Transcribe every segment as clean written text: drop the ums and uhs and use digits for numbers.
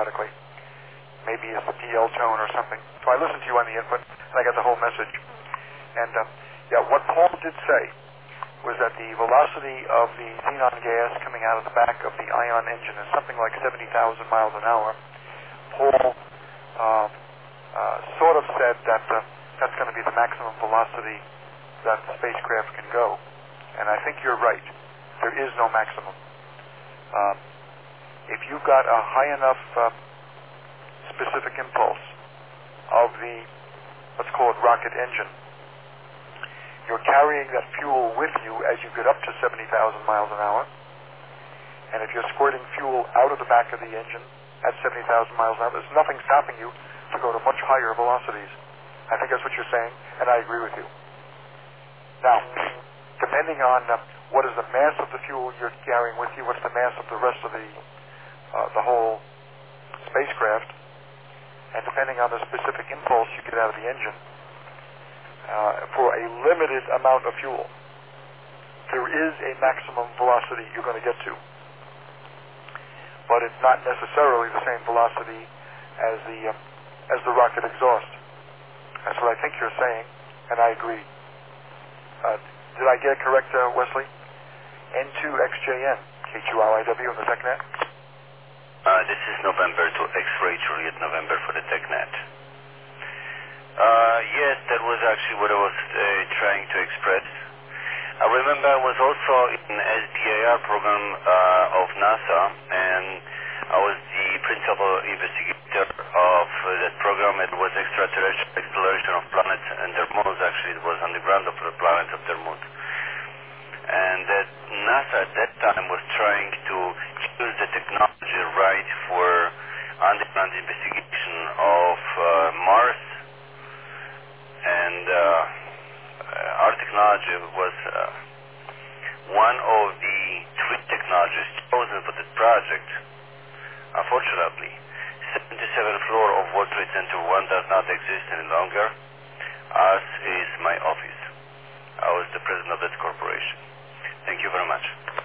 automatically. Maybe it's the PL tone or something. So I listened to you on the input, and I got the whole message. And what Paul did say was that the velocity of the xenon gas coming out of the back of the ion engine is something like 70,000 miles an hour. Paul sort of said that that's going to be the maximum velocity that the spacecraft can go. And I think you're right. There is no maximum. If you've got a high enough specific impulse of the, let's call it rocket engine, you're carrying that fuel with you as you get up to 70,000 miles an hour. And if you're squirting fuel out of the back of the engine at 70,000 miles an hour, there's nothing stopping you to go to much higher velocities. I think that's what you're saying, and I agree with you. Now, depending on what is the mass of the fuel you're carrying with you, what's the mass of the rest of the whole spacecraft, and depending on the specific impulse you get out of the engine, for a limited amount of fuel, there is a maximum velocity you're going to get to. But it's not necessarily the same velocity as the rocket exhaust. That's what I think you're saying, and I agree. Did I get it correct, Wesley? N2XJN, K2LIW on the TechNet? This is November to X-Ray Juliet November for the TechNet. Yes, that was actually what I was trying to express. I remember I was also in the SBIR program of NASA, and I was the principal investigator of that program. It was extraterrestrial exploration of planets and their moons. Actually, it was on the ground of the planets of their moons. And that NASA at that time was trying to use the technology right for underground investigation of Mars. And our technology was one of the three technologies chosen for this project. Unfortunately, 77th floor of World Trade Center 1 does not exist any longer, as is my office. I was the president of that corporation. Thank you very much.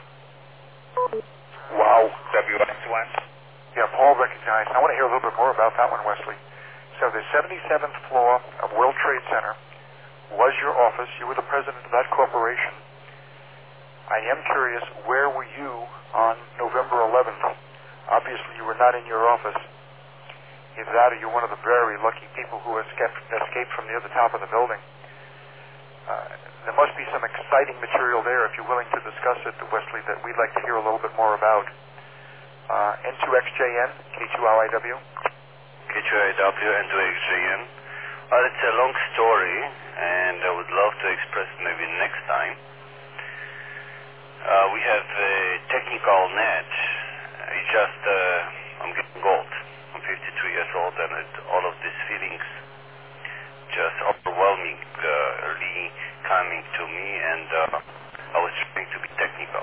Wow. WX1? Yeah, Paul recognized. I want to hear a little bit more about that one, Wesley. So the 77th floor of World Trade Center was your office. You were the president of that corporation. I am curious, where were you on November 11th? Obviously, you were not in your office. Either that or you're one of the very lucky people who escaped from near the top of the building. There must be some exciting material there, if you're willing to discuss it, Wesley, that we'd like to hear a little bit more about. N2XJN, K2LIW? K2LIW, N2XJN. It's a long story, and I would love to express it maybe next time. We have a technical net. It's just, I'm getting old. I'm 53 years old, and all of these feelings just overwhelming, really coming to me, and I was trying to be technical.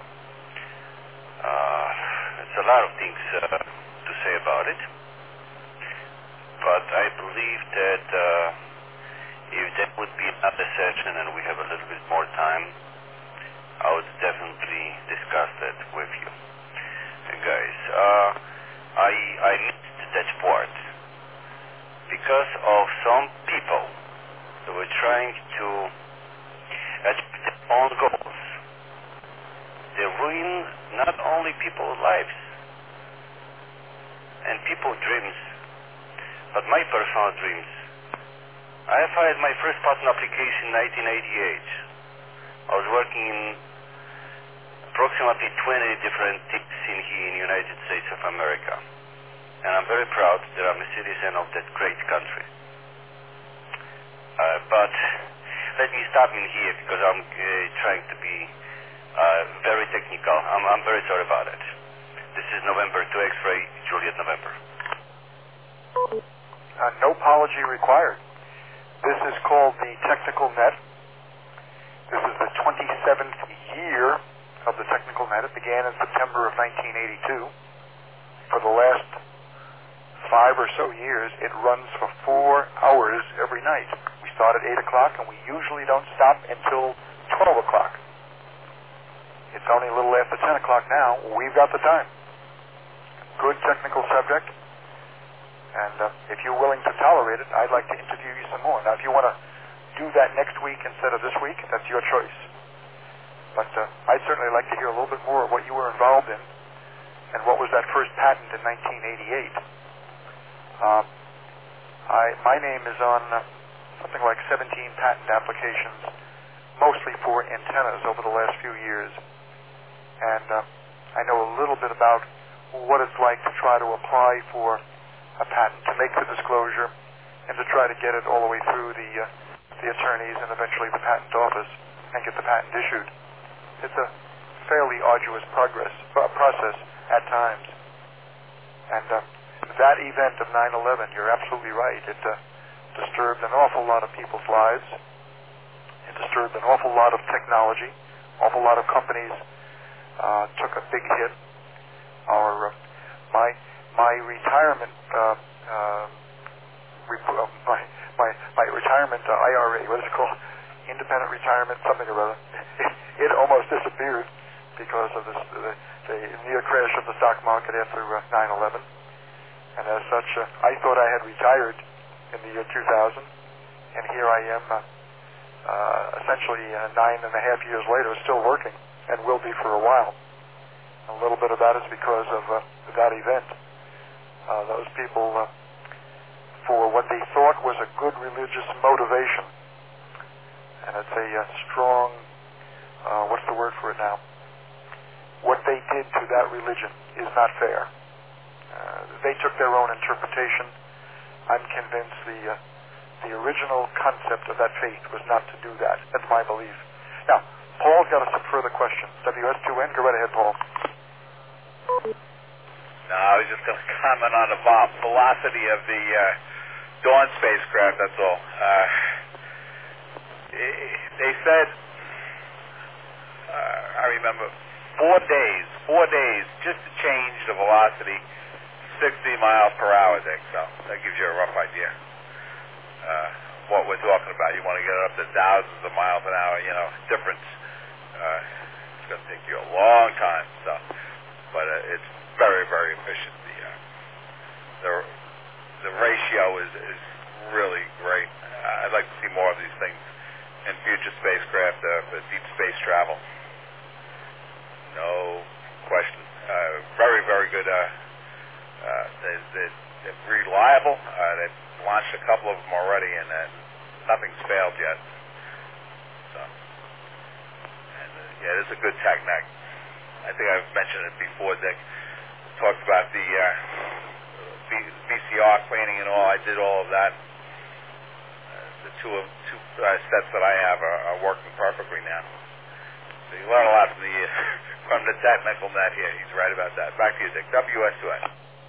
It's a lot of things to say about it, but I believe that if there would be another session and we have a little bit more time, I would definitely discuss that with you. Guys, I missed that part because of some people that were trying to achieve their own goals. They ruin not only people's lives and people's dreams, but my personal dreams. I filed my first patent application in 1988. I was working in approximately 20 different teams in the United States of America. And I'm very proud that I'm a citizen of that great country. But let me stop in here because I'm trying to be very technical. I'm very sorry about it. This is November 2 X-Ray, Juliet November. No apology required. This is called the Technical Net. This is the 27th year of the Technical Net. It began in September of 1982. For the last 5 or so years, it runs for 4 hours every night. We start at 8 o'clock, and we usually don't stop until 12 o'clock. It's only a little after 10 o'clock now. We've got the time. good technical subject. And if you're willing to tolerate it, I'd like to interview you some more. Now, if you want to do that next week instead of this week, that's your choice. But I'd certainly like to hear a little bit more of what you were involved in and what was that first patent in 1988. My name is on something like 17 patent applications, mostly for antennas over the last few years. And I know a little bit about what it's like to try to apply for a patent, to make the disclosure, and to try to get it all the way through the attorneys and eventually the patent office and get the patent issued. It's a fairly arduous process at times. And that event of 9/11, you're absolutely right. It disturbed an awful lot of people's lives. It disturbed an awful lot of technology. Awful lot of companies took a big hit. My retirement my retirement IRA, what is it called? Independent retirement, something or other. It almost disappeared because of the near crash of the stock market after 9/11. And as such, I thought I had retired in the year 2000, and here I am, essentially 9.5 years later, still working, and will be for a while. A little bit of that is because of that event. Those people, for what they thought was a good religious motivation, and it's a strong, what's the word for it now? What they did to that religion is not fair. They took their own interpretation. I'm convinced the original concept of that faith was not to do that. That's my belief. Now, Paul's got us some further questions. WS2N, go right ahead, Paul. No, I was just going to comment on the velocity of the Dawn spacecraft, that's all. They said, I remember, 4 days just to change the velocity, 60 miles per hour, I think. So that gives you a rough idea what we're talking about. You want to get it up to thousands of miles an hour, difference. It's going to take you a long time. So, but it's very, very efficient. The ratio is really great. I'd like to see more of these things in future spacecraft for deep space travel. No question. Very, very good. They're reliable. They've launched a couple of them already, and nothing's failed yet. So, and yeah, it's a good technique. I think I've mentioned it before, Dick. Talked about the VCR cleaning and all. I did all of that. The two sets that I have are working perfectly now. So you learn a lot from the technical net here. He's right about that. Back to you, Dick. WS2N.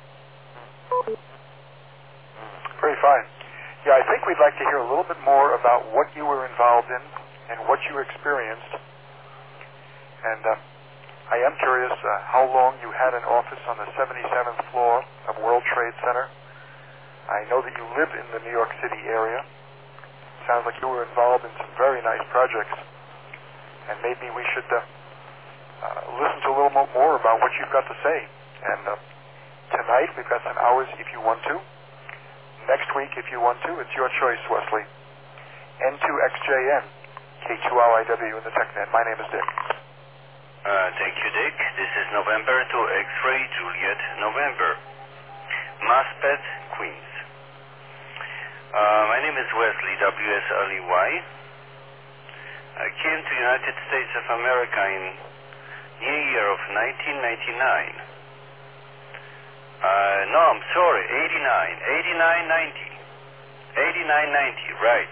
Very fine. Yeah, I think we'd like to hear a little bit more about what you were involved in and what you experienced. And I am curious how long you had an office on the 77th floor of World Trade Center. I know that you live in the New York City area. Sounds like you were involved in some very nice projects. And maybe we should listen to a little more about what you've got to say. And tonight we've got some hours if you want to. Next week if you want to. It's your choice, Wesley. N2XJN, K2RIW in the TechNet. My name is Dick. Thank you, Dick. This is November to X-Ray Juliet November. Maspeth, Queens. My name is Wesley, W-S-L-E-Y. I came to United States of America in New Year of 1999. No, I'm sorry, 89, 90, right.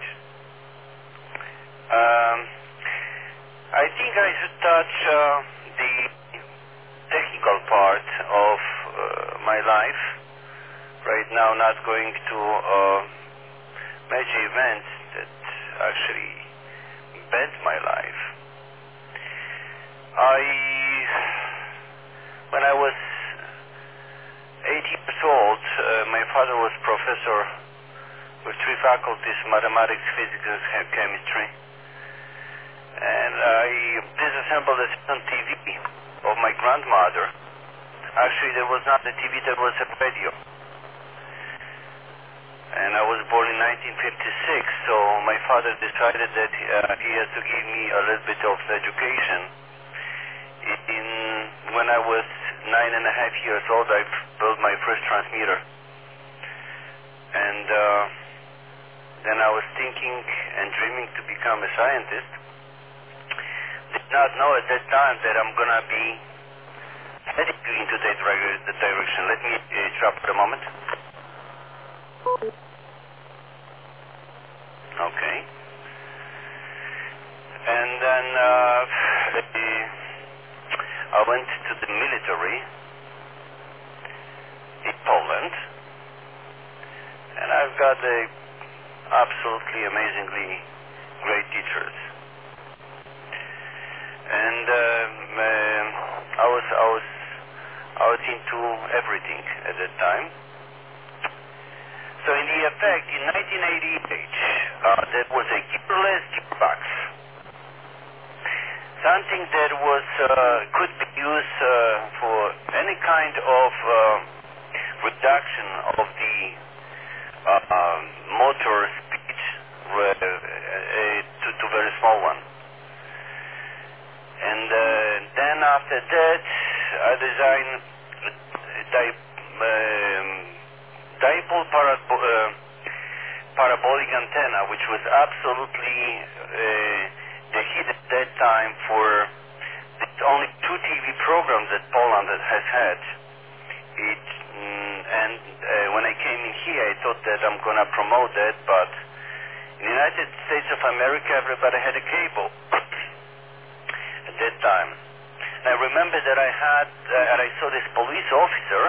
I think I should touch the technical part of my life. Right now, not going to major events that actually bent my life. When I was 8 years old, my father was professor with 3 faculties, mathematics, physics, and chemistry. And I disassembled a TV of my grandmother Actually, there was not a TV, there was a radio. And I was born in 1956, so my father decided that he has to give me a little bit of education. When I was 9.5 years old, I built my first transmitter. And then I was thinking and dreaming to become a scientist. Did not know at that time that I'm going to be heading into that direction. Let me drop for a moment. Okay. And then I went to the military in Poland, and I've got absolutely amazingly great teachers. And I was into everything at that time. So in the effect, in 1988, there was a gearless gearbox, something that was could be used for any kind of reduction of the motor speed to very small one. And then after that, I designed dipole parabolic antenna, which was absolutely the hit at that time for the only 2 TV programs that Poland has had. When I came in here, I thought that I'm going to promote that, but in the United States of America, everybody had a cable at that time. And I remember that I saw this police officer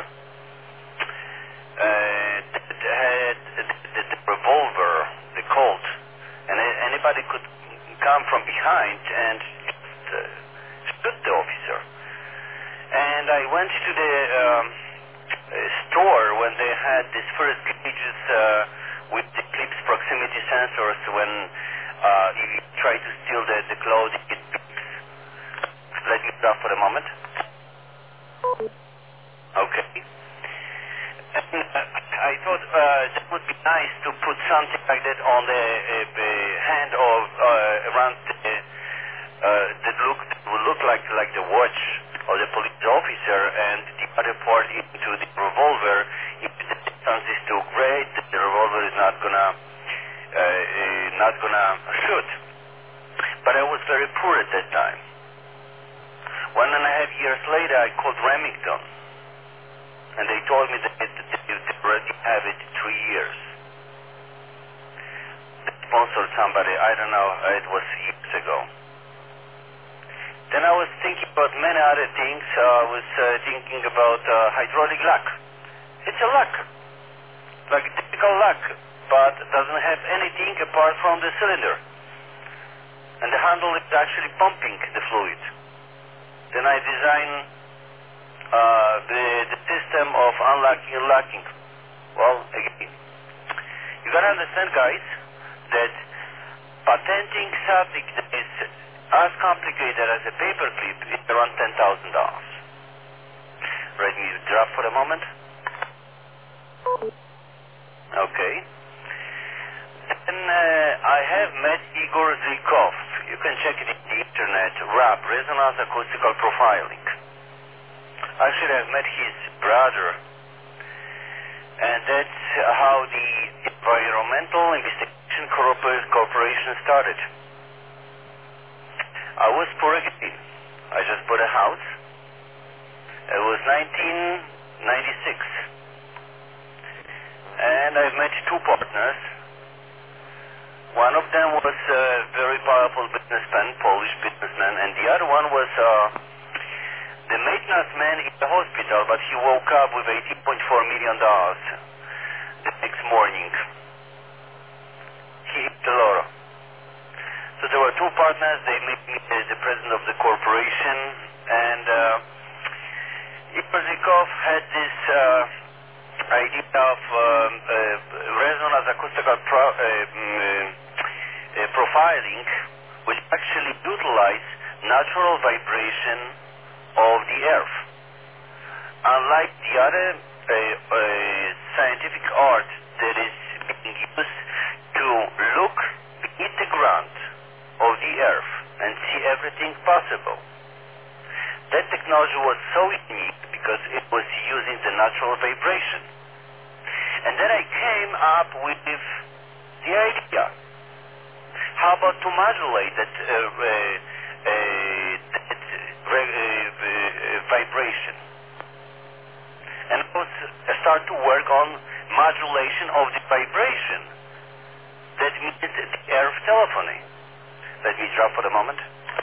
that had the revolver, the Colt, and anybody could come from behind and shoot the officer. And I went to the store when they had these first gauges with the Eclipse proximity sensors. When you try to steal the clothing, it beeps. Let me stop for a moment. Okay. And I thought that would be nice to put something like that on the hand of around that would look like the watch of the police officer, and the other part into the revolver. If the distance is too great, the revolver is not gonna shoot. But I was very poor at that time. 1.5 years later, I called Remington, and they told me that they already have it 3 years. They sponsored somebody, I don't know, it was years ago. Then I was thinking about many other things. I was thinking about hydraulic lock. It's a lock, like a typical lock, but doesn't have anything apart from the cylinder. And the handle is actually pumping the fluid. Then I designed the system of unlocking and locking. Well, again, you gotta understand, guys, that patenting something that is as complicated as a paperclip is around $10,000. Let me drop for a moment. Okay. Then I have met Igor Zykov. You can check it in the internet. RAP, Resonance Acoustical Profiling. Actually, I've met his brother, and that's how the Environmental Investigation Corporation started. I was poor again. I just bought a house. It was 1996. And I met 2 partners. One of them was a very powerful businessman, Polish businessman, and the other one was the maintenance man in the hospital, but he woke up with $18.4 million the next morning. He hit the lotto. So there were 2 partners. They made me the president of the corporation, and Igor Zykov had this idea of resonance acoustical profiling, which actually utilize natural vibration of the earth. unlike the other scientific art that is being used to look beneath the ground of the earth and see everything possible. That technology was so unique because it was using the natural vibration. And then I came up with the idea. How about to modulate that vibration? And I start to work on modulation of the vibration. That means the earth telephony. Let me drop for a moment.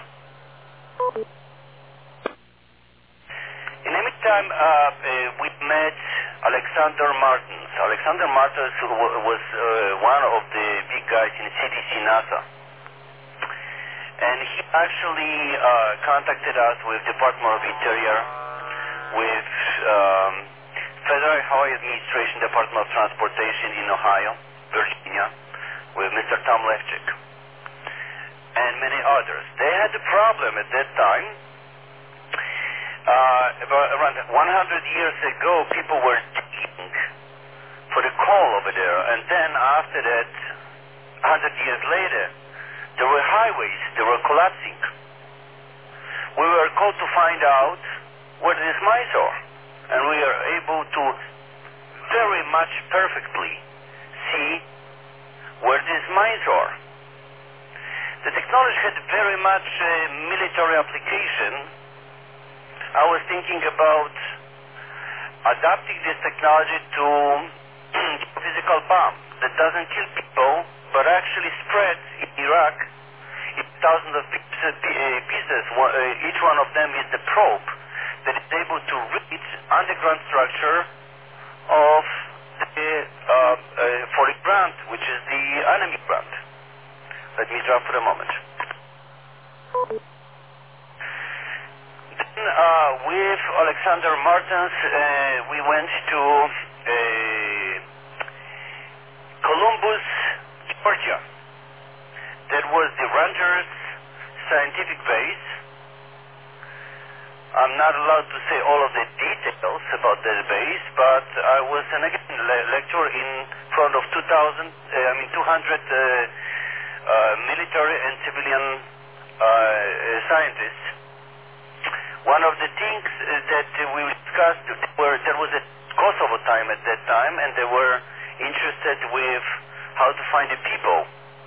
In the meantime, we met Alexander Martens. Alexander Martens was one of the big guys in CDC NASA. And he actually contacted us with Department of Interior, with Federal Highway Administration, Department of Transportation in Ohio, Virginia, with Mr. Tom Lefchick, and many others. They had a problem at that time. About around 100 years ago, people were digging for the coal over there, and then after that, 100 years later, there were highways, they were collapsing. We were called to find out where these mines are, and we are able to very much perfectly see where these mines are. The technology had very much military application. I was thinking about adapting this technology to a physical bomb that doesn't kill people, but actually spreads in Iraq in thousands of pieces. Each one of them is the probe that is able to reach underground structure of the foreign grant, which is the enemy grant. Let me drop for a moment. Then with Alexander Martens, we went to Columbus, Georgia. That was the Rangers scientific base. I'm not allowed to say all of the details about that base, but I was again lecturer in front of 200 military and civilian scientists. One of the things that we discussed there was a Kosovo time at that time, and they were interested with how to find the people.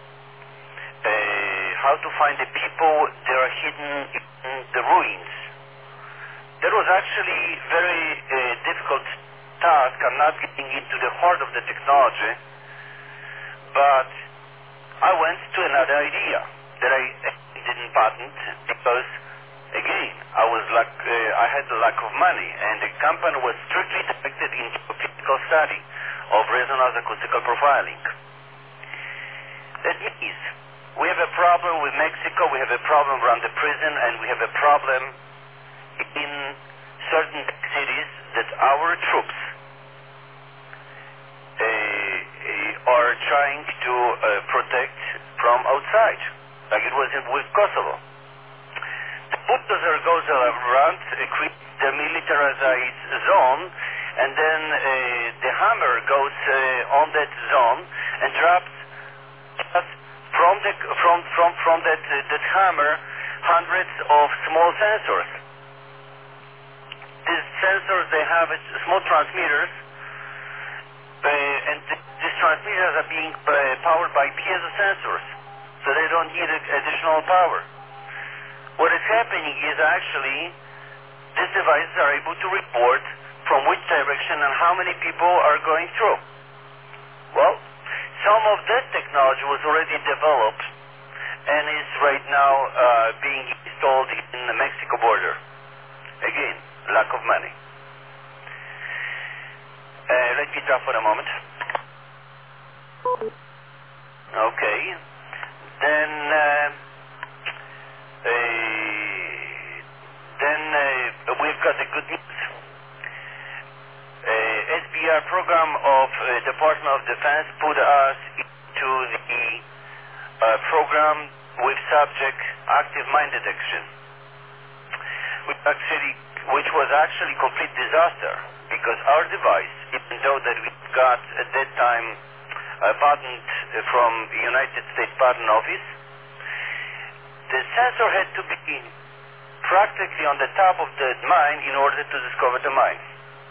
How to find the people that are hidden in the ruins. That was actually very difficult task. I'm not getting into the heart of the technology, but I went to another idea that I didn't patent because, again, I had a lack of money, and the company was strictly directed into a physical study of resonance acoustical profiling. That means we have a problem with Mexico, we have a problem around the prison, and we have a problem in certain cities that our troops are trying to protect from outside, like it was with Kosovo. The bulldozer goes around, creates the militarized zone, and then the hammer goes on that zone and drops just from that hammer hundreds of small sensors. These sensors, they have small transmitters, and these transmitters are being powered by piezo sensors, so they don't need additional power. What is happening is actually these devices are able to report from which direction and how many people are going through. Well, some of that technology was already developed and is right now being installed in the Mexico border. Again, lack of money. Let me drop for a moment. Okay. Then we've got the good news. SBR program of Department of Defense put us into the program with subject active mine detection. We actually which was actually complete disaster, because our device, even though that we got at that time a patent from the United States Patent Office, the sensor had to be practically on the top of the mine in order to discover the mine.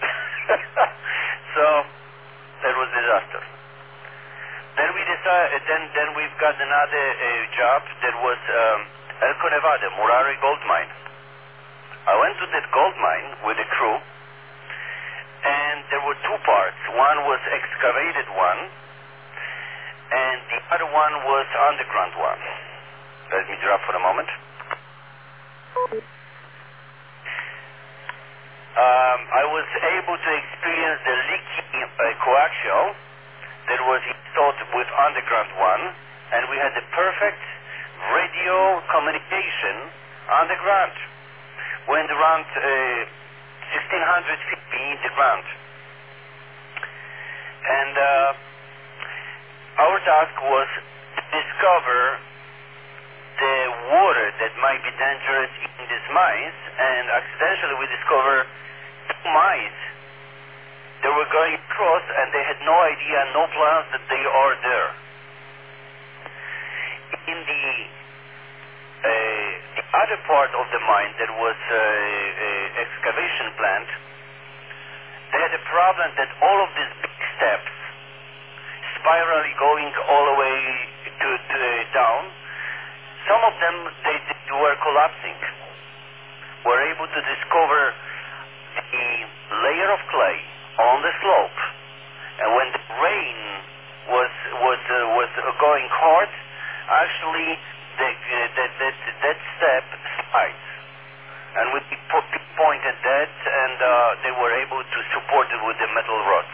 So that was disaster. Then we decided. Then we've got another job that was Elko, Nevada, Murari gold mine. I went to that gold mine with a crew, and there were two parts. One was excavated one, and the other one was underground one. Let me drop for a moment. I was able to experience the leaking coaxial that was installed with underground one, and we had the perfect radio communication underground. Went around 1,600 feet beneath the ground. And our task was to discover the water that might be dangerous in these mines, and accidentally we discovered two mines that were going across, and they had no idea, no plans that they are there. In the other part of the mine that was excavation plant, they had a problem that all of these big steps, spirally going all the way to down, some of them they were collapsing. Were able to discover the layer of clay on the slope, and when the rain was going hard, actually that step slides, and we pinpointed that, and they were able to support it with the metal rods.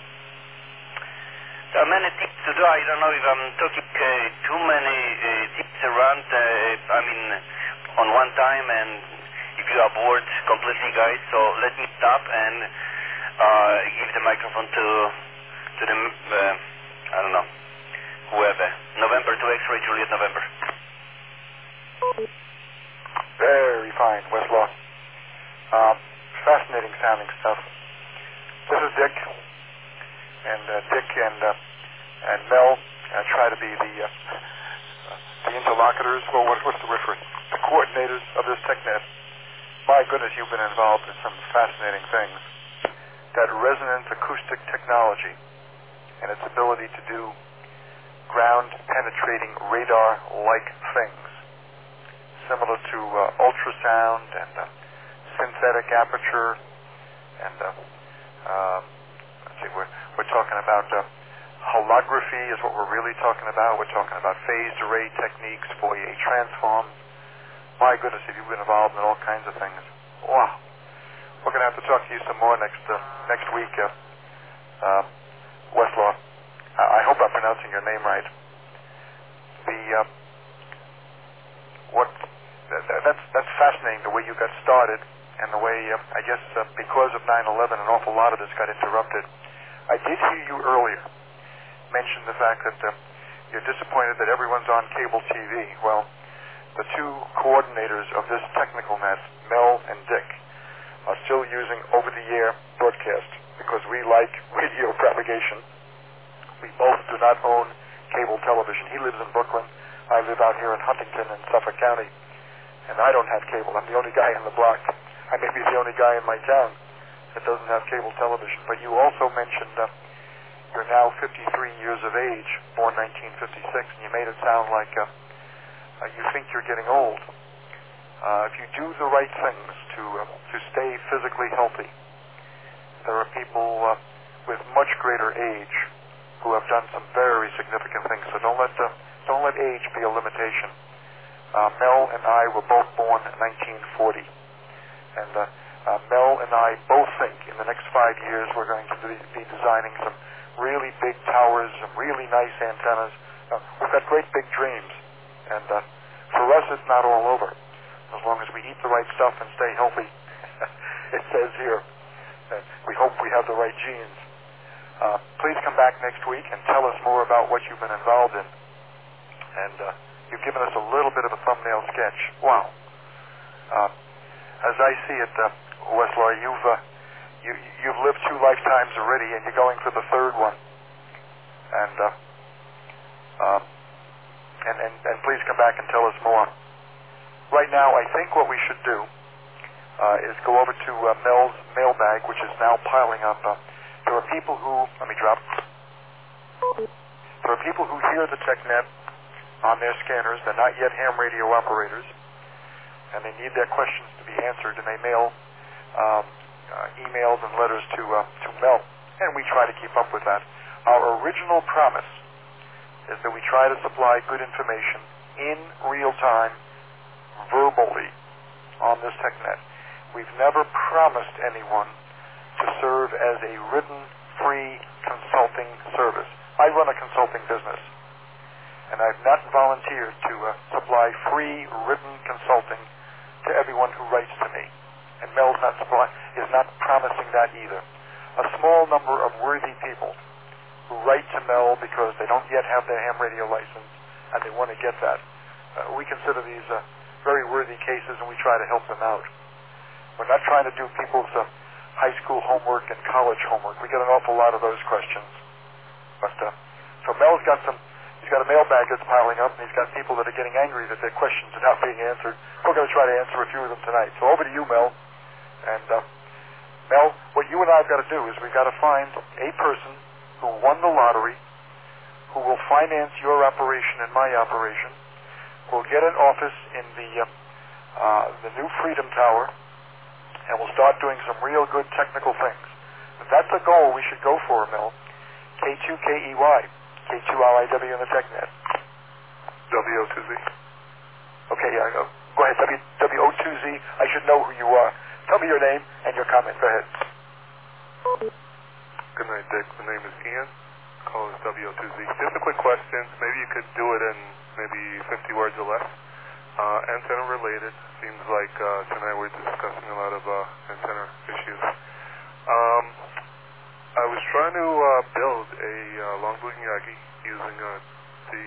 There are many things to do. I don't know if I'm talking too many tips around. On one time, and if you are bored completely, guys, so let me stop and give the microphone to the I don't know, whoever. November to X-ray Juliet November. Very fine, Westlaw. Fascinating sounding stuff. This is Dick, and Dick and Mel try to be the interlocutors. Well, what's the word for it? The coordinators of this TechNet. My goodness, you've been involved in some fascinating things. That resonant acoustic technology and its ability to do ground-penetrating radar-like things, similar to ultrasound and synthetic aperture, and let's see, we're talking about holography is what we're really talking about. We're talking about phased array techniques, Fourier transforms. My goodness, if you've been involved in all kinds of things. Wow. We're going to have to talk to you some more next week, Westlaw. I hope I'm pronouncing your name right. That's fascinating, the way you got started, and the way, I guess, because of 9/11, an awful lot of this got interrupted. I did hear you earlier mention the fact that you're disappointed that everyone's on cable TV. Well, the two coordinators of this technical mess, Mel and Dick, are still using over-the-air broadcast because we like radio propagation. We both do not own cable television. He lives in Brooklyn. I live out here in Huntington in Suffolk County, and I don't have cable. I'm the only guy in the block. I may be the only guy in my town that doesn't have cable television. But you also mentioned you're now 53 years of age, born 1956, and you made it sound like you think you're getting old. If you do the right things to stay physically healthy, there are people with much greater age who have done some very significant things. So don't let age be a limitation. Mel and I were both born in 1940, and Mel and I both think in the next 5 years we're going to be designing some really big towers, some really nice antennas. We've got great big dreams, and for us it's not all over. As long as we eat the right stuff and stay healthy, it says here that we hope we have the right genes. Please come back next week and tell us more about what you've been involved in. And you've given us a little bit of a thumbnail sketch. Wow. As I see it, Westlaw, you've lived 2 lifetimes already, and you're going for the 3rd one. And please come back and tell us more. Right now, I think what we should do is go over to Mel's mailbag, which is now piling up. There are people who, let me drop. There are people who hear the TechNet on their scanners. They're not yet ham radio operators, and they need their questions to be answered, and they mail emails and letters to Mel, and we try to keep up with that. Our original promise is that we try to supply good information in real time, verbally, on this TechNet. We've never promised anyone to serve as a written, free consulting service. I run a consulting business, and I've not volunteered to supply free written consulting to everyone who writes to me. And Mel's is not promising that either. A small number of worthy people who write to Mel because they don't yet have their ham radio license and they want to get that. We consider these very worthy cases, and we try to help them out. We're not trying to do people's high school homework and college homework. We get an awful lot of those questions. But so Mel's got he's got a mailbag that's piling up, and he's got people that are getting angry that their questions are not being answered. We're going to try to answer a few of them tonight. So over to you, Mel. And Mel, what you and I have got to do is we've got to find a person who won the lottery, who will finance your operation and my operation, who will get an office in the new Freedom Tower, and we'll start doing some real good technical things. If that's a goal we should go for, Mel. K2KEY, K2LIW in the TechNet. WO2Z. Okay, go ahead, WO2Z. I should know who you are. Tell me your name and your comment. Go ahead. Good night, Dick. The name is Ian. Call us WO2Z. Just a quick question. Maybe you could do it in maybe 50 words or less. Antenna related. Seems like tonight we're discussing a lot of antenna issues. I was trying to build a long boot Yagi using the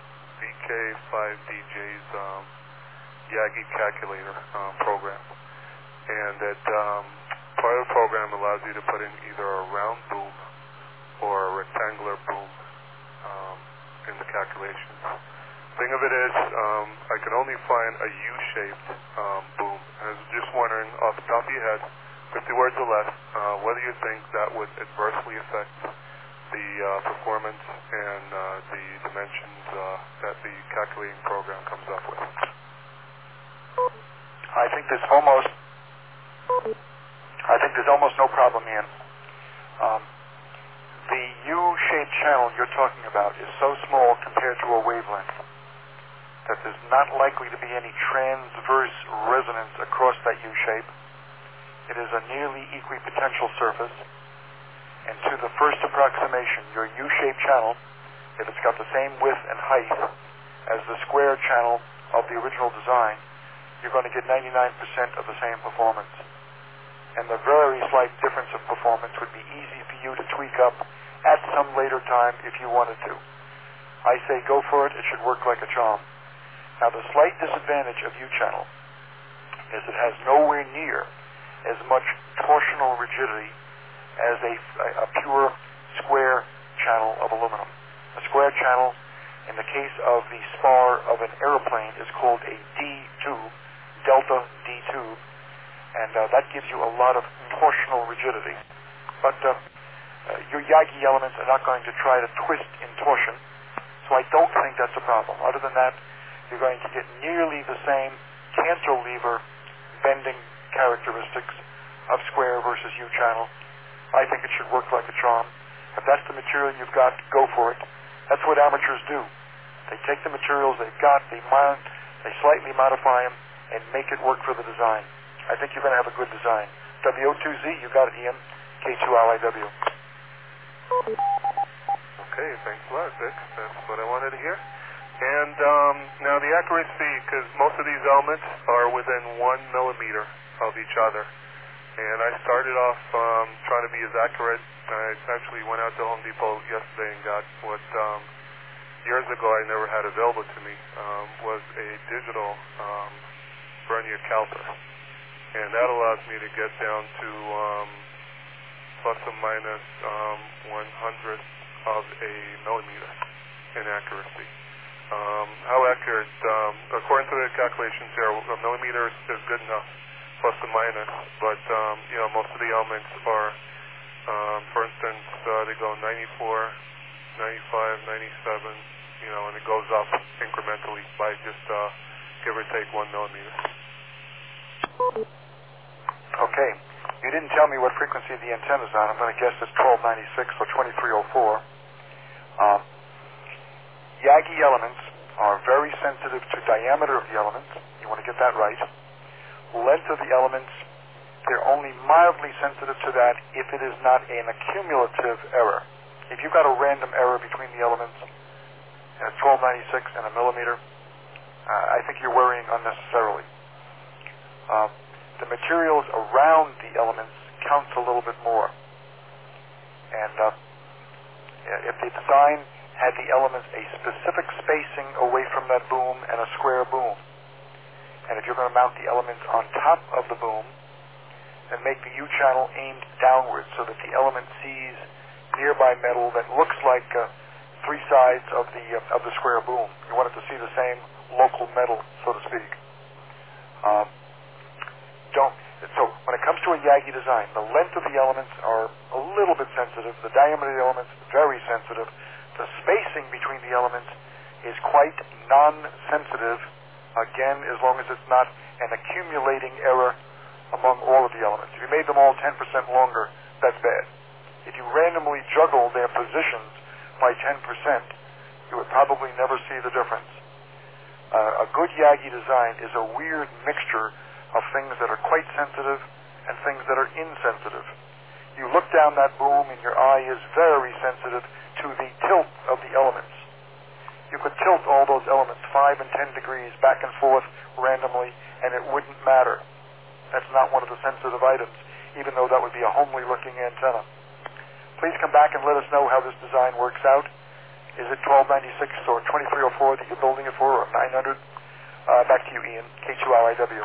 VK5DJ's Yagi calculator program. And that part of the program allows you to put in either a round boom or a rectangular boom in the calculations. Thing of it is, I can only find a U-shaped boom. And I was just wondering, off the top of your head, 50 words or less, whether you think that would adversely affect the performance and the dimensions that the calculating program comes up with. I think there's almost no problem, Ian. The U-shaped channel you're talking about is so small compared to a wavelength that there's not likely to be any transverse resonance across that U-shape. It is a nearly equipotential surface, and to the first approximation, your U-shaped channel, if it's got the same width and height as the square channel of the original design, you're going to get 99% of the same performance. And the very slight difference of performance would be easy for you to tweak up at some later time if you wanted to. I say go for it. It should work like a charm. Now, the slight disadvantage of U-channel is it has nowhere near as much torsional rigidity as a pure square channel of aluminum. A square channel, in the case of the spar of an airplane, is called a D tube, delta D tube, and that gives you a lot of torsional rigidity. But your Yagi elements are not going to try to twist in torsion, so I don't think that's a problem. Other than that, you're going to get nearly the same cantilever bending characteristics of square versus U-channel. I think it should work like a charm. If that's the material you've got, go for it. That's what amateurs do. They take the materials they've got, they slightly modify them, and make it work for the design. I think you're going to have a good design. WO2Z, you got it, Ian. K2LIW. Okay, thanks a lot, Vic. That's what I wanted to hear. And now the accuracy, because most of these elements are within 1 millimeter of each other. And I started off trying to be as accurate. I actually went out to Home Depot yesterday and got what years ago I never had available to me, was a digital vernier caliper. and that allows me to get down to plus or minus 1/100th of a millimeter in accuracy. How accurate? According to the calculations here, a millimeter is good enough, plus or minus. But most of the elements are, for instance, they go 94, 95, 97, and it goes up incrementally by just give or take 1 millimeter. Okay. You didn't tell me what frequency the antenna's on. I'm going to guess it's 1296 or 2304. Yagi elements are very sensitive to diameter of the elements. You want to get that right. Length of the elements, they're only mildly sensitive to that if it is not an accumulative error. If you've got a random error between the elements, 1296 and a millimeter, I think you're worrying unnecessarily. The materials around the elements counts a little bit more. And if the design had the elements a specific spacing away from that boom and a square boom, and if you're going to mount the elements on top of the boom, then make the U-channel aimed downwards so that the element sees nearby metal that looks like three sides of the square boom. You want it to see the same local metal, so to speak. So when it comes to a Yagi design, the length of the elements are a little bit sensitive. The diameter of the elements very sensitive. The spacing between the elements is quite non-sensitive. Again, as long as it's not an accumulating error among all of the elements. If you made them all 10% longer, that's bad. If you randomly juggle their positions by 10%, you would probably never see the difference. A good Yagi design is a weird mixture of things that are quite sensitive and things that are insensitive. You look down that boom and your eye is very sensitive to the tilt of the elements. You could tilt all those elements 5 and 10 degrees back and forth randomly and it wouldn't matter. That's not one of the sensitive items, even though that would be a homely looking antenna. Please come back and let us know how this design works out. Is it 1296 or 2304 that you're building it for, or 900? Back to you, Ian. K2RIW.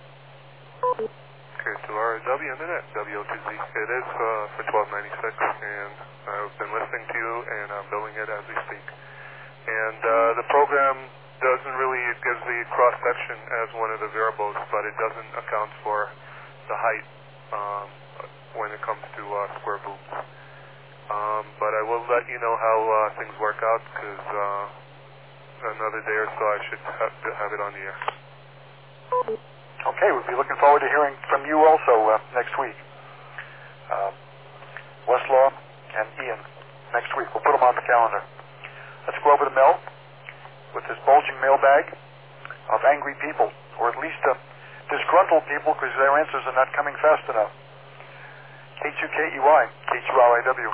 K2RIW Internet, WO2Z. It is for 1296, and I've been listening to you, and I'm building it as we speak. And the program doesn't really, it gives the cross-section as one of the variables, but it doesn't account for the height when it comes to square booms. But I will let you know how things work out, because another day or so I should have it on the air. Okay, we'll be looking forward to hearing from you also next week. Westlaw and Ian next week. We'll put them on the calendar. Let's go over to Mel with this bulging mailbag of angry people, or at least disgruntled people because their answers are not coming fast enough. K2KEY, K2RIW.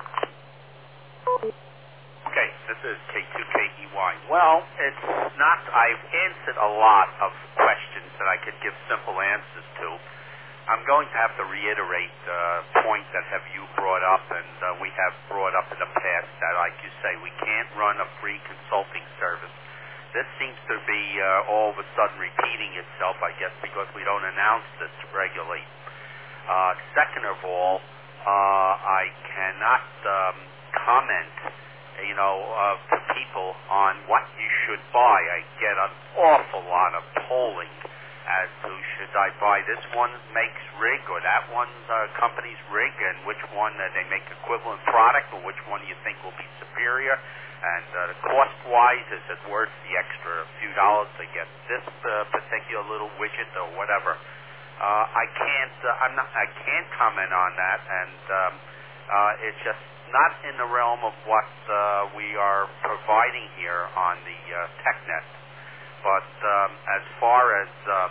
Okay, this is K2KEY. Well, it's not, I've answered a lot of questions that I could give simple answers to. I'm going to have to reiterate points that have you brought up, and we have brought up in the past that, like you say, we can't run a free consulting service. This seems to be all of a sudden repeating itself, I guess, because we don't announce this regularly. Second of all, I cannot comment, to people on what you should buy. I get an awful lot of polling as to should I buy this one makes rig or that one company's rig, and which one they make equivalent product, or which one you think will be superior, and the cost-wise, is it worth the extra few dollars to get this particular little widget or whatever. I can't comment on that, and it's just not in the realm of what we are providing here on the TechNet. But as far as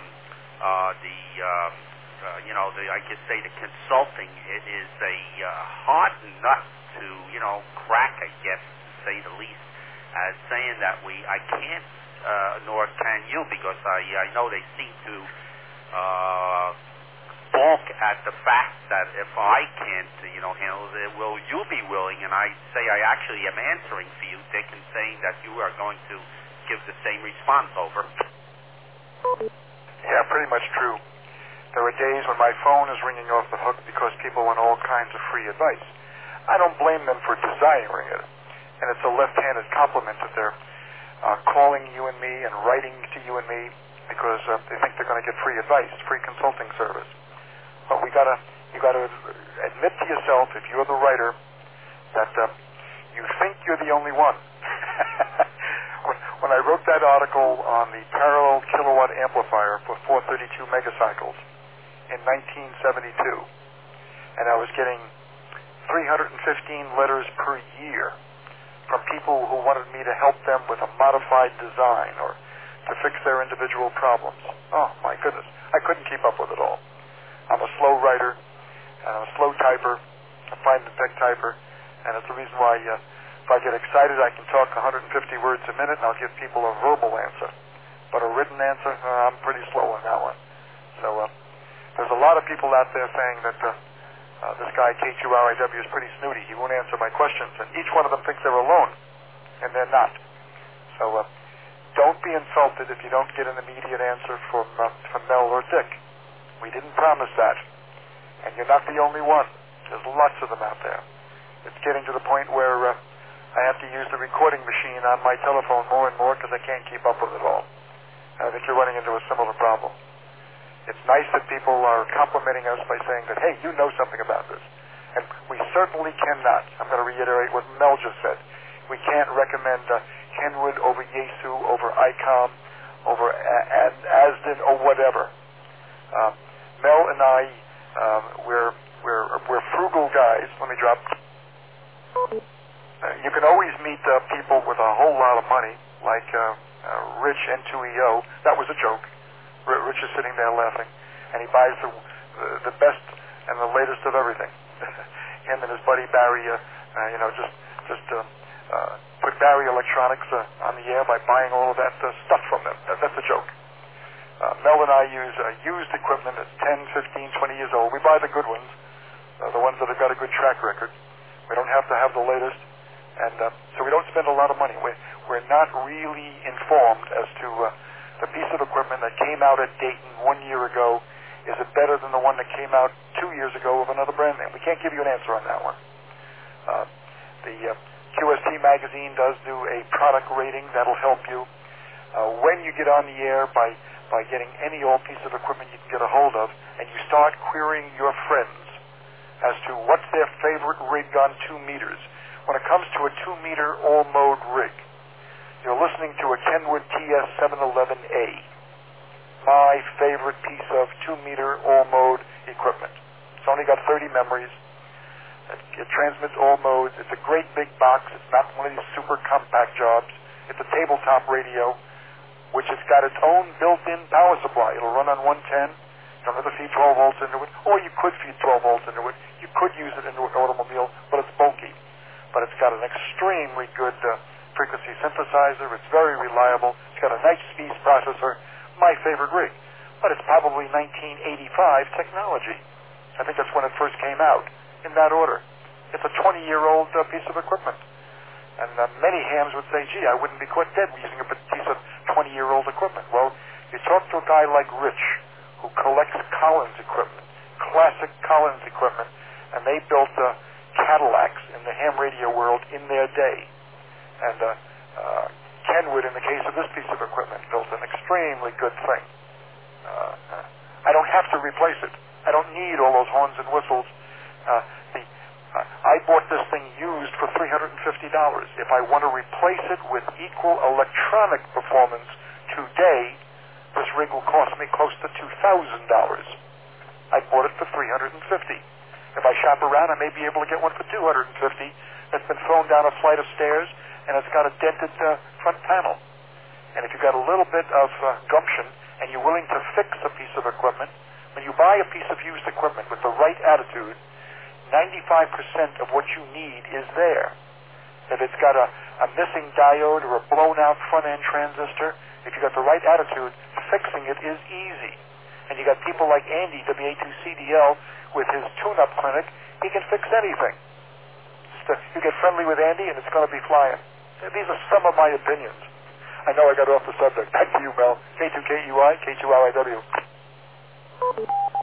I could say the consulting, it is a hard nut to crack, I guess, to say the least. As saying that I can't, nor can you, because I know they seem to balk at the fact that if I can't, handle it, will you be willing? And I say I actually am answering for you, Dick, and saying that you are going to give the same response over. Yeah, pretty much true. There are days when my phone is ringing off the hook because people want all kinds of free advice. I don't blame them for desiring it, and it's a left-handed compliment that they're calling you and me and writing to you and me because they think they're going to get free advice, free consulting service. But you got to admit to yourself, if you're the writer, that you think you're the only one. When I wrote that article on the parallel kilowatt amplifier for 432 megacycles in 1972, and I was getting 315 letters per year from people who wanted me to help them with a modified design or to fix their individual problems. Oh, my goodness. I couldn't keep up with it all. I'm a slow writer, and I'm a slow typer, a find-and-pick typer, and it's the reason why if I get excited, I can talk 150 words a minute, and I'll give people a verbal answer. But a written answer, I'm pretty slow on that one. So there's a lot of people out there saying that this guy, K2RIW, is pretty snooty. He won't answer my questions. And each one of them thinks they're alone, and they're not. So don't be insulted if you don't get an immediate answer from Mel or Dick. We didn't promise that. And you're not the only one. There's lots of them out there. It's getting to the point where I have to use the recording machine on my telephone more and more because I can't keep up with it all. And I think you're running into a similar problem. It's nice that people are complimenting us by saying that, hey, you know something about this. And we certainly cannot. I'm going to reiterate what Mel just said. We can't recommend Kenwood over Yaesu, over ICOM, over Asden, or whatever. Mel and I, we're frugal guys. Let me drop. You can always meet people with a whole lot of money, like Rich N2EO. That was a joke. Rich is sitting there laughing, and he buys the best and the latest of everything. Him and his buddy Barry, just put Barry Electronics on the air by buying all of that stuff from them. That's a joke. Mel and I use used equipment that's 10, 15, 20 years old. We buy the good ones, the ones that have got a good track record. We don't have to have the latest, and so we don't spend a lot of money. We're not really informed as to the piece of equipment that came out at Dayton 1 year ago, is it better than the one that came out 2 years ago of another brand name? We can't give you an answer on that one. The QST magazine does do a product rating that'll help you. When you get on the air by getting any old piece of equipment you can get a hold of, and you start querying your friends as to what's their favorite rig on 2 meters. When it comes to a 2-meter all-mode rig, you're listening to a Kenwood TS711A, my favorite piece of 2-meter all-mode equipment. It's only got 30 memories. It transmits all modes. It's a great big box. It's not one of these super compact jobs. It's a tabletop radio, which has got its own built-in power supply. It'll run on 110. You don't have to feed 12 volts into it, or you could feed 12 volts into it. You could use it into an automobile, but it's bulky. But it's got an extremely good frequency synthesizer. It's very reliable. It's got a nice speed processor. My favorite rig. But it's probably 1985 technology. I think that's when it first came out, in that order. It's a 20-year-old piece of equipment. And many hams would say, gee, I wouldn't be caught dead using a piece of 20-year-old equipment. Well, you talk to a guy like Rich, who collects Collins equipment, classic Collins equipment, and they built Cadillacs in the ham radio world in their day. And Kenwood, in the case of this piece of equipment, built an extremely good thing. I don't have to replace it. I don't need all those horns and whistles. I bought this thing used for $350. If I want to replace it with equal electronic performance today, this rig will cost me close to $2,000. I bought it for $350. If I shop around, I may be able to get one for $250 that's been thrown down a flight of stairs, and it's got a dented front panel. And if you've got a little bit of gumption and you're willing to fix a piece of equipment, when you buy a piece of used equipment with the right attitude, 95% of what you need is there. If it's got a missing diode or a blown-out front-end transistor, if you've got the right attitude, fixing it is easy. And you got people like Andy, WA2CDL, with his tune-up clinic, he can fix anything. You get friendly with Andy, and it's going to be flying. These are some of my opinions. I know I got off the subject. Back to you, Mel. K2KEY, K2RIW.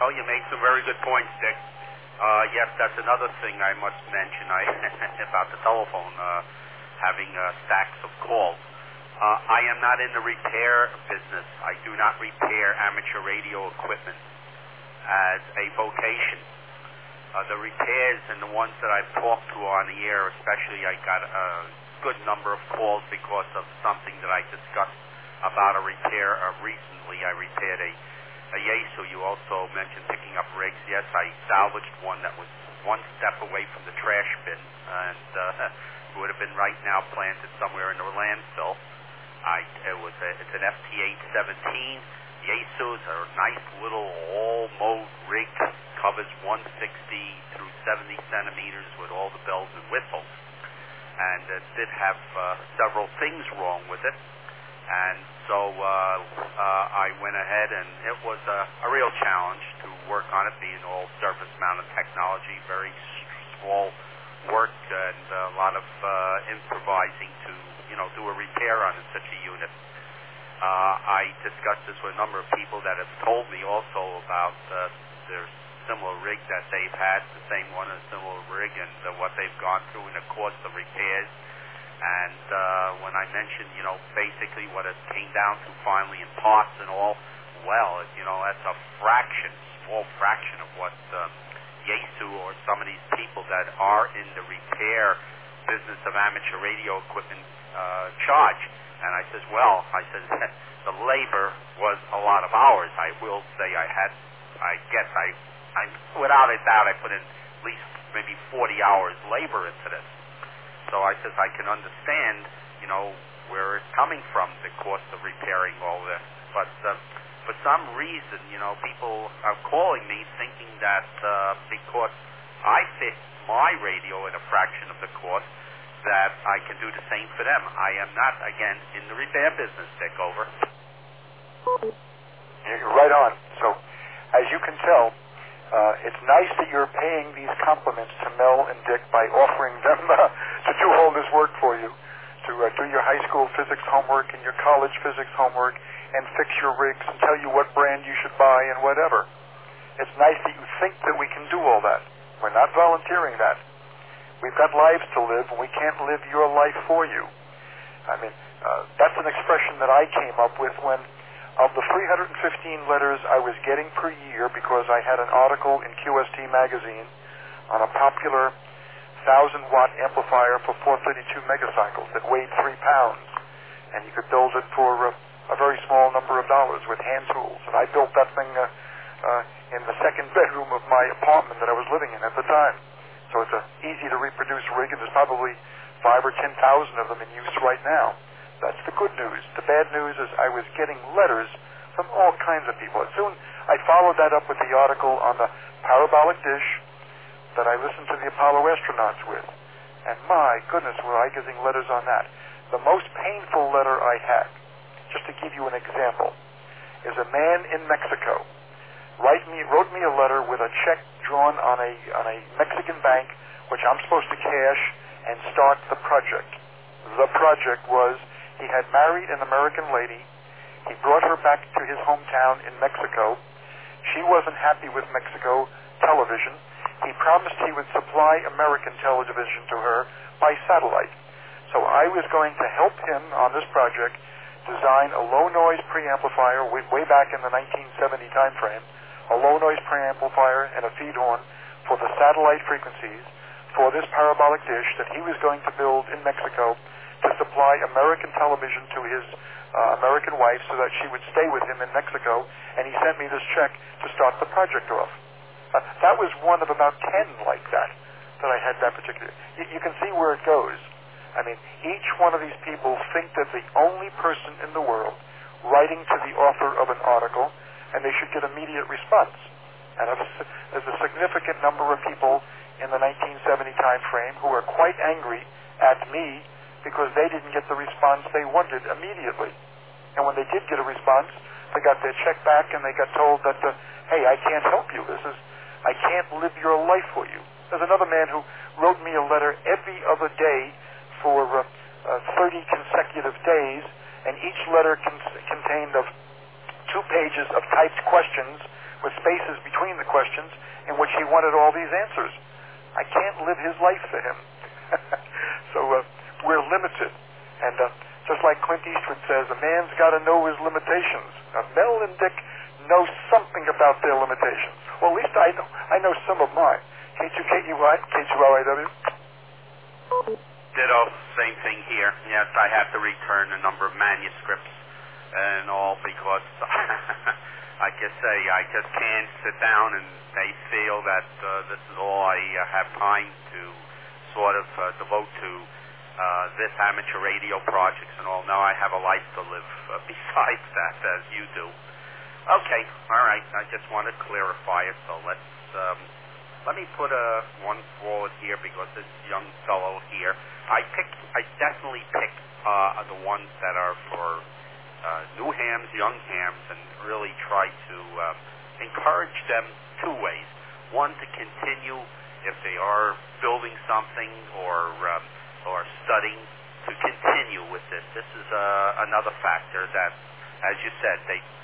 Oh, you made some very good points, Dick. Yes, that's another thing I must mention about the telephone, having stacks of calls. I am not in the repair business. I do not repair amateur radio equipment as a vocation. The repairs and the ones that I've talked to on the air, especially, I got a good number of calls because of something that I discussed about a repair. Recently, I repaired a Yaesu. You also mentioned picking up rigs. Yes, I salvaged one that was one step away from the trash bin, and it would have been right now planted somewhere in the landfill. It's an FT817. Yaesus are a nice little all-mode rig, covers 160 through 70 centimeters with all the bells and whistles. And it did have several things wrong with it. And so I went ahead, and it was a real challenge to work on it, being all surface-mounted technology, very small work, and a lot of improvising to, do a repair on such a unit. I discussed this with a number of people that have told me also about their similar rig that they've had, the same one, a similar rig, and what they've gone through and the cost of repairs. And when I mentioned, basically what it came down to finally in parts and all, well, that's a small fraction of what Yaesu or some of these people that are in the repair business of amateur radio equipment charge. And I says, the labor was a lot of hours. I will say without a doubt, I put in at least maybe 40 hours labor into this. So I says, I can understand, where it's coming from, the cost of repairing all this. But for some reason, people are calling me thinking that because I fit my radio at a fraction of the cost, that I can do the same for them. I am not, again, in the repair business, Dick. Over. You're right on. So, as you can tell, it's nice that you're paying these compliments to Mel and Dick by offering them to do all this work for you, to do your high school physics homework and your college physics homework, and fix your rigs and tell you what brand you should buy and whatever. It's nice that you think that we can do all that. We're not volunteering that. We've got lives to live, and we can't live your life for you. I mean, that's an expression that I came up with when, of the 315 letters I was getting per year, because I had an article in QST magazine on a popular 1,000-watt amplifier for 432 megacycles that weighed 3 pounds, and you could build it for a very small number of dollars with hand tools. And I built that thing in the second bedroom of my apartment that I was living in at the time. So it's an easy-to-reproduce rig, and there's probably 5,000 or 10,000 of them in use right now. That's the good news. The bad news is I was getting letters from all kinds of people. Soon I followed that up with the article on the parabolic dish that I listened to the Apollo astronauts with. And my goodness, were I getting letters on that. The most painful letter I had, just to give you an example, is a man in Mexico wrote me a letter with a check drawn on a Mexican bank, which I'm supposed to cash and start the project. The project was, he had married an American lady. He brought her back to his hometown in Mexico. She wasn't happy with Mexico television. He promised he would supply American television to her by satellite. So I was going to help him on this project design a low-noise preamplifier way back in the 1970 time frame, a low-noise preamplifier and a feed horn for the satellite frequencies for this parabolic dish that he was going to build in Mexico to supply American television to his American wife so that she would stay with him in Mexico, and he sent me this check to start the project off. That was one of about 10 like that I had that particular. You can see where it goes. I mean, each one of these people think that the only person in the world writing to the author of an article, and they should get immediate response. And there's a significant number of people in the 1970 time frame who are quite angry at me because they didn't get the response they wanted immediately. And when they did get a response, they got their check back and they got told that, hey, I can't help you. I can't live your life for you. There's another man who wrote me a letter every other day for 30 consecutive days, and each letter contained of 2 pages of typed questions with spaces between the questions in which he wanted all these answers. I can't live his life for him. So we're limited. And just like Clint Eastwood says, a man's got to know his limitations. Now, Mel and Dick know something about their limitations. Well, at least I know some of mine. K2KEY, K2LIW. Ditto, same thing here. Yes, I have to return a number of manuscripts and all because I just say I just can't sit down and they feel that this is all I have time to sort of devote to this amateur radio projects and all. Now I have a life to live besides that, as you do. Okay, all right. I just want to clarify it, so let me put one forward here because this young fellow here, I definitely pick the ones that are for new hams, young hams, and really try to encourage them two ways. One, to continue if they are building something or studying, to continue with this. This is another factor that, as you said,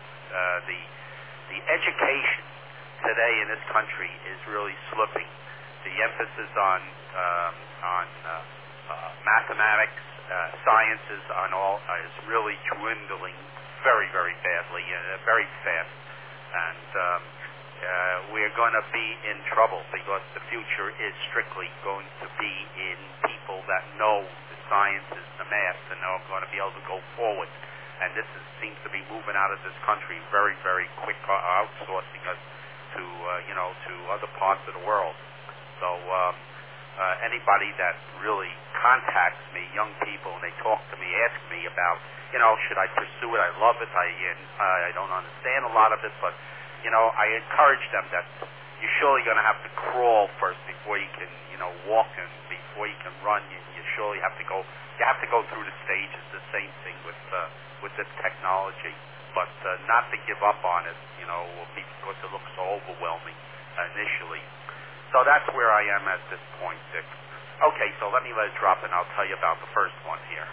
the education today in this country is really slipping. The emphasis on mathematics, sciences, on all is really dwindling very, very badly, very fast, and we're going to be in trouble because the future is strictly going to be in people that know the sciences, the math, and are going to be able to go forward. And this seems to be moving out of this country very, very quick, outsourcing us to other parts of the world. So anybody that really contacts me, young people, and they talk to me, ask me about, should I pursue it? I love it. I don't understand a lot of it, but I encourage them that you're surely going to have to crawl first before you can, walk, and before you can run, you surely have to go. You have to go through the stages. The same thing with this technology, but not to give up on it, because it looks so overwhelming initially. So that's where I am at this point, Dick. Okay, so let me let it drop, and I'll tell you about the first one here.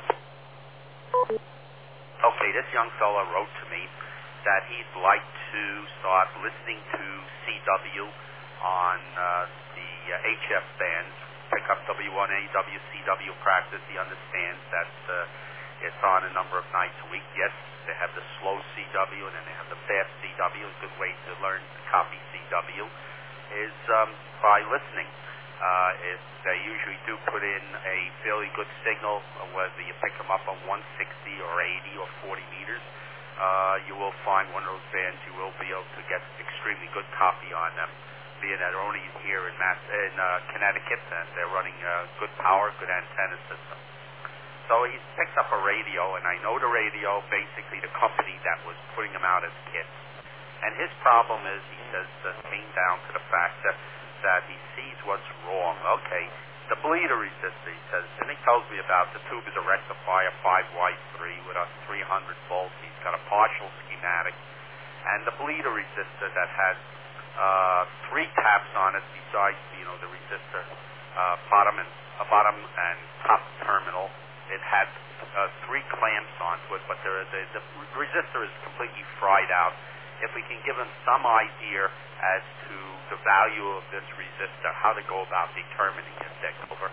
Okay, this young fella wrote to me that he'd like to start listening to CW on the HF bands, pick up W1A, WCW practice. He understands that it's on a number of nights a week. Yes, they have the slow CW, and then they have the fast CW. A good way to learn to copy CW is by listening. They usually do put in a fairly good signal, whether you pick them up on 160 or 80 or 40 meters. You will find one of those bands, you will be able to get extremely good copy on them, being that they're only here in Connecticut, and they're running good power, good antenna system. So he picks up a radio, and I know the radio, basically the company that was putting them out as kits. And his problem is, he says, came down to the fact that he sees what's wrong. Okay, the bleeder resistor, he says, and he tells me about the tube is a rectifier, 5Y3 with a 300 volts. He's got a partial schematic. And the bleeder resistor that has 3 taps on it besides, the resistor, bottom and top terminal. It had 3 clamps onto it, but the resistor is completely fried out. If we can give him some idea as to the value of this resistor, how to go about determining it, Dick, over.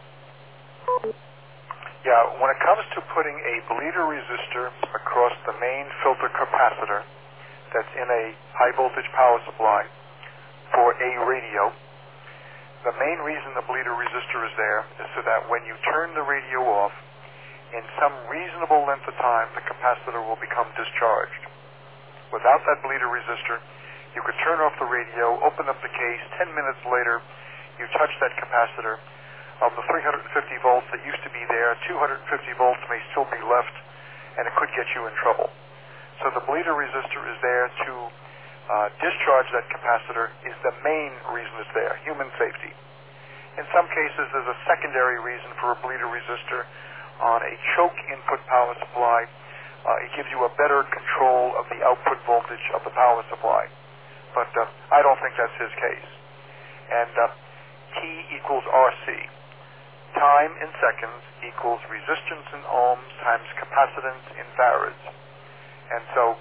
Yeah, when it comes to putting a bleeder resistor across the main filter capacitor that's in a high voltage power supply for a radio, the main reason the bleeder resistor is there is so that when you turn the radio off, in some reasonable length of time, the capacitor will become discharged. Without that bleeder resistor, you could turn off the radio, open up the case, 10 minutes later, you touch that capacitor. Of the 350 volts that used to be there, 250 volts may still be left, and it could get you in trouble. So the bleeder resistor is there to discharge that capacitor, is the main reason it's there, human safety. In some cases, there's a secondary reason for a bleeder resistor on a choke input power supply. It gives you a better control of the output voltage of the power supply. But I don't think that's his case. And T equals RC. Time in seconds equals resistance in ohms times capacitance in farads. And so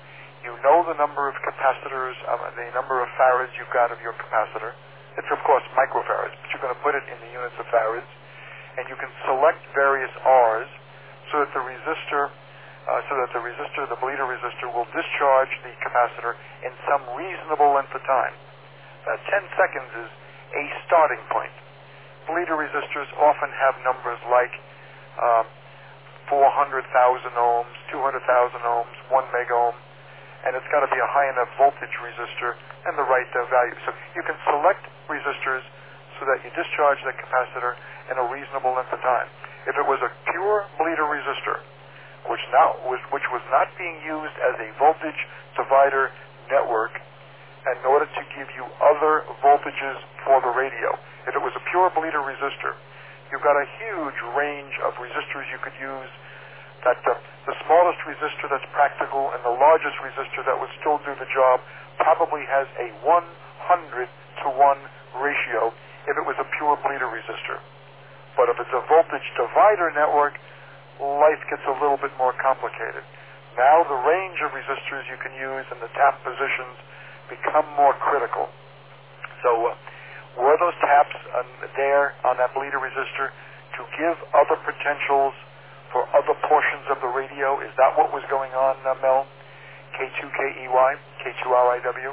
You know the number of capacitors, the number of farads you've got of your capacitor. It's, of course, microfarads, but you're going to put it in the units of farads. And you can select various Rs so that the resistor, the bleeder resistor, will discharge the capacitor in some reasonable length of time. 10 seconds is a starting point. Bleeder resistors often have numbers like 400,000 ohms, 200,000 ohms, 1 megohm, and it's got to be a high enough voltage resistor and the right value. So you can select resistors so that you discharge the capacitor in a reasonable length of time. If it was a pure bleeder resistor, which was not being used as a voltage divider network in order to give you other voltages for the radio, if it was a pure bleeder resistor, you've got a huge range of resistors you could use. That the smallest resistor that's practical and the largest resistor that would still do the job probably has a 100-to-1 ratio if it was a pure bleeder resistor. But if it's a voltage divider network, life gets a little bit more complicated. Now the range of resistors you can use and the tap positions become more critical. So were those taps there on that bleeder resistor to give other potentials for other portions of the radio? Is that what was going on, Mel? K2KEY, K2RIW?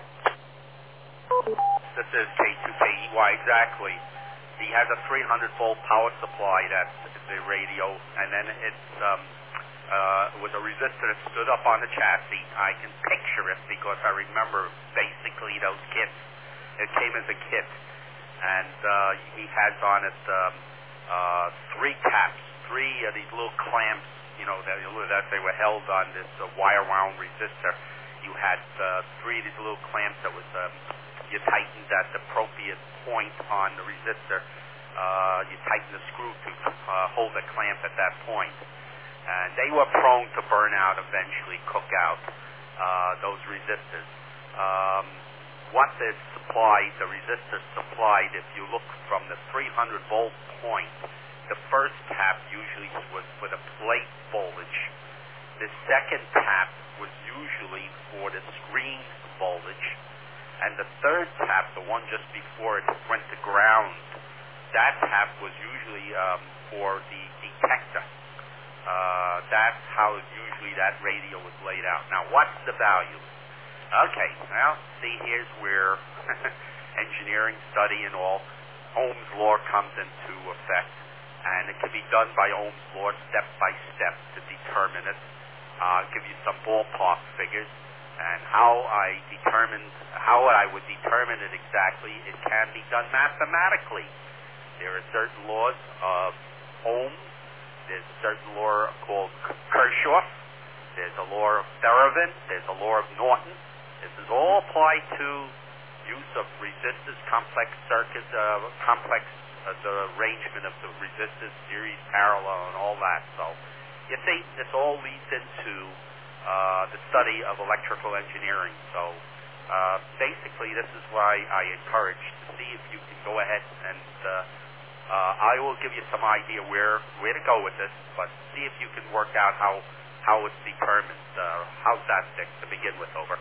This is K2KEY, exactly. He has a 300-volt power supply, that's the radio, and then it's with a resistor that stood up on the chassis. I can picture it because I remember basically those kits. It came as a kit, and he has on it 3 taps, 3 of these little clamps, that they were held on this wire-wound resistor. You had 3 of these little clamps that was you tightened at the appropriate point on the resistor. You tighten the screw to hold the clamp at that point. And they were prone to burn out, eventually cook out, those resistors. What the resistor supplied, if you look from the 300-volt point, the first tap usually was for the plate voltage. The second tap was usually for the screen voltage. And the third tap, the one just before it went to ground, that tap was usually for the detector. That's how usually that radio was laid out. Now, what's the value? Okay, well, see, here's where engineering study and all, Ohm's law comes into effect, and it can be done by Ohm's law step by step to determine it. I'll give you some ballpark figures, and how I would determine it exactly. It can be done mathematically. There are certain laws of Ohm. There's a certain law called Kirchhoff. There's a law of Theremin. There's a law of Norton. This is all applied to use of resistors, complex circuits, the arrangement of the resistors, series, parallel, and all that. So you see, this all leads into the study of electrical engineering. So basically, this is why I encourage to see if you can go ahead and I will give you some idea where to go with this, but see if you can work out how it's determined. How's that, Dick, to begin with? Over.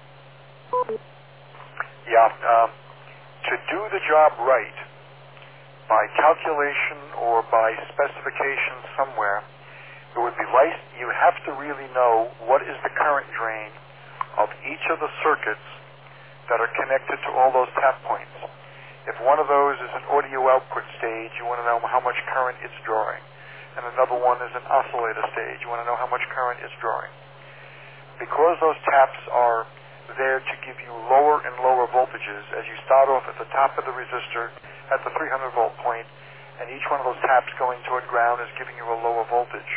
Yeah, to do the job right, by calculation or by specification somewhere, it would be you have to really know what is the current drain of each of the circuits that are connected to all those tap points. If one of those is an audio output stage, you want to know how much current it's drawing. And another one is an oscillator stage. You want to know how much current it's drawing. Because those taps are there to give you lower and lower voltages, as you start off at the top of the resistor at the 300-volt point, and each one of those taps going toward ground is giving you a lower voltage.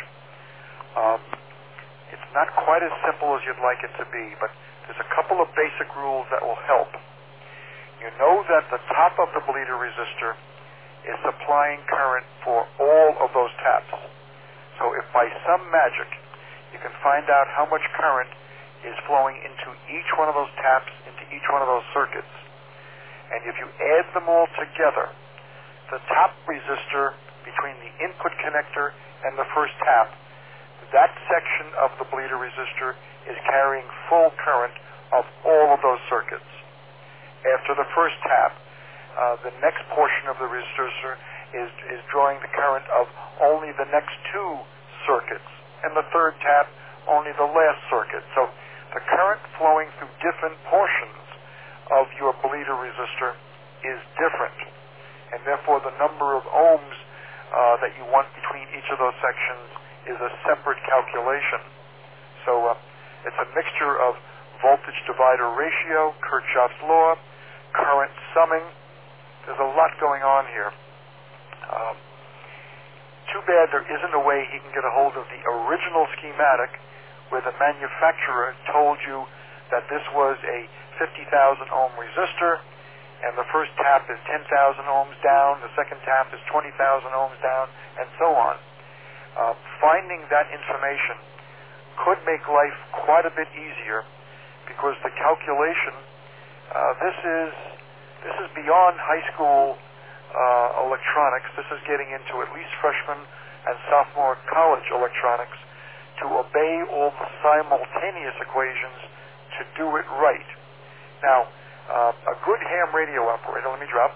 It's not quite as simple as you'd like it to be, but there's a couple of basic rules that will help. You know that the top of the bleeder resistor is supplying current for all of those taps. So if by some magic you can find out how much current is flowing into each one of those taps, into each one of those circuits, and if you add them all together, the top resistor between the input connector and the first tap, that section of the bleeder resistor is carrying full current of all of those circuits. After the first tap, the next portion of the resistor is drawing the current of only the next two circuits, and the third tap, only the last circuit. So the current flowing through different portions of your bleeder resistor is different, and therefore the number of ohms that you want between each of those sections is a separate calculation. So it's a mixture of voltage divider ratio, Kirchhoff's law, current summing. There's a lot going on here. Too bad there isn't a way he can get a hold of the original schematic where the manufacturer told you that this was a 50,000 ohm resistor, and the first tap is 10,000 ohms down, the second tap is 20,000 ohms down, and so on. Finding that information could make life quite a bit easier, because the calculation, this is beyond high school electronics. This is getting into at least freshman and sophomore college electronics, to obey all the simultaneous equations to do it right. Now, a good ham radio operator, let me drop,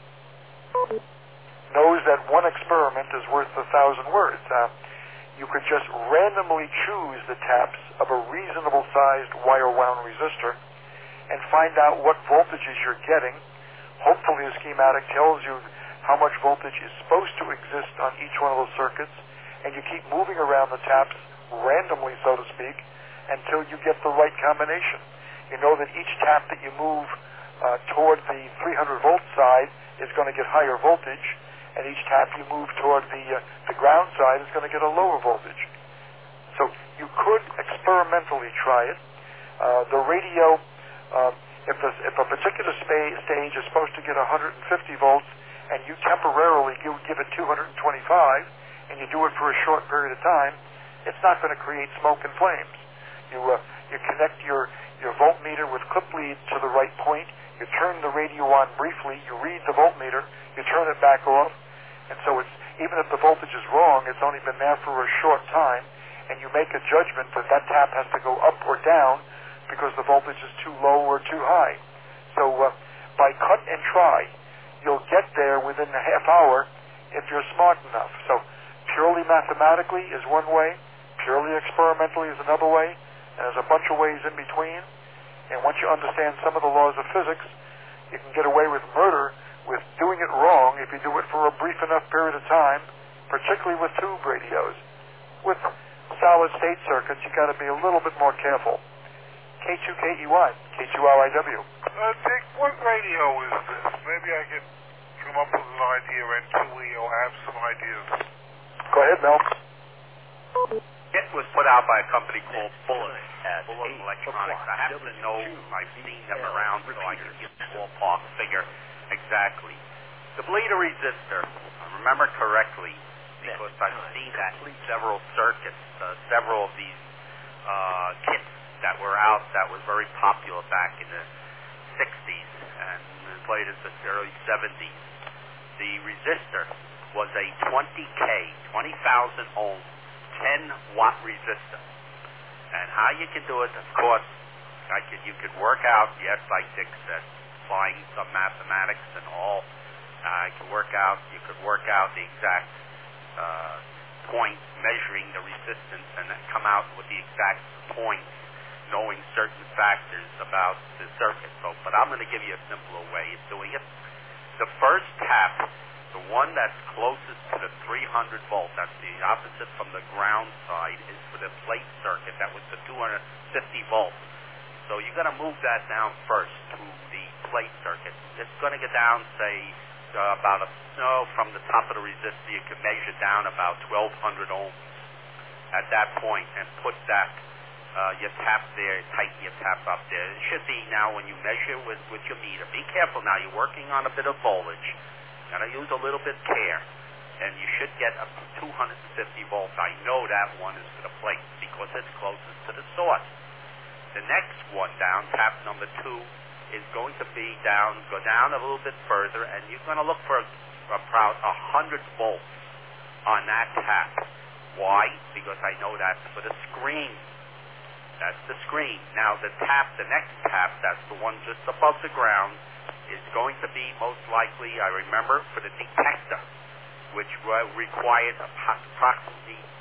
knows that one experiment is worth 1,000 words. You could just randomly choose the taps of a reasonable sized wire wound resistor and find out what voltages you're getting. Hopefully the schematic tells you how much voltage is supposed to exist on each one of those circuits, and you keep moving around the taps randomly, so to speak, until you get the right combination. You know that each tap that you move toward the 300 volt side is going to get higher voltage, and each tap you move toward the ground side is going to get a lower voltage. So you could experimentally try it. The radio, if a particular stage is supposed to get 150 volts, and you temporarily give it 225, and you do it for a short period of time, it's not going to create smoke and flames. You connect your voltmeter with clip lead to the right point, you turn the radio on briefly, you read the voltmeter, you turn it back off, and so it's, even if the voltage is wrong, it's only been there for a short time, and you make a judgment that that tap has to go up or down because the voltage is too low or too high. So by cut and try, you'll get there within a half hour if you're smart enough. So purely mathematically is one way, purely experimentally is another way, and there's a bunch of ways in between. And once you understand some of the laws of physics, you can get away with murder with doing it wrong if you do it for a brief enough period of time, particularly with tube radios. With solid state circuits, you got to be a little bit more careful. K2KEY, K2RIW. Dick, what radio is this? Maybe I could come up with an idea, and Tully will have some ideas. Go ahead, Mel. It was put out by a company called Bullet Electronics. I happen to know, I've seen them around, so I can give a ballpark figure exactly. The bleeder resistor, I remember correctly, because I've seen that in several circuits, several of these kits that were out that was very popular back in the 60s and as late as the early 70s. The resistor was a 20K, 20,000 ohm, 10-watt resistor. And how you can do it, of course, you could work out, yes, like Dick said, applying some mathematics and all. You could work out the exact point, measuring the resistance, and then come out with the exact points, knowing certain factors about the circuit. But I'm going to give you a simpler way of doing it. The first tap, the one that's closest to the 300 volt, that's the opposite from the ground side, is for the plate circuit. That was the 250 volts. So you're going to move that down first to the plate circuit. It's going to get down, say, from the top of the resistor, you can measure down about 1,200 ohms at that point, and put that your tap there, tighten your tap up there. It should be now when you measure with your meter. Be careful now. You're working on a bit of voltage. Got to use a little bit of care, and you should get up to 250 volts. I know that one is for the plate because it's closest to the source. The next one down, tap number 2, is going to be go down a little bit further, and you're going to look for about 100 volts on that tap. Why? Because I know that's for the screen. That's the screen. Now the next tap, that's the one just above the ground, is going to be most likely, I remember, for the detector, which required approximately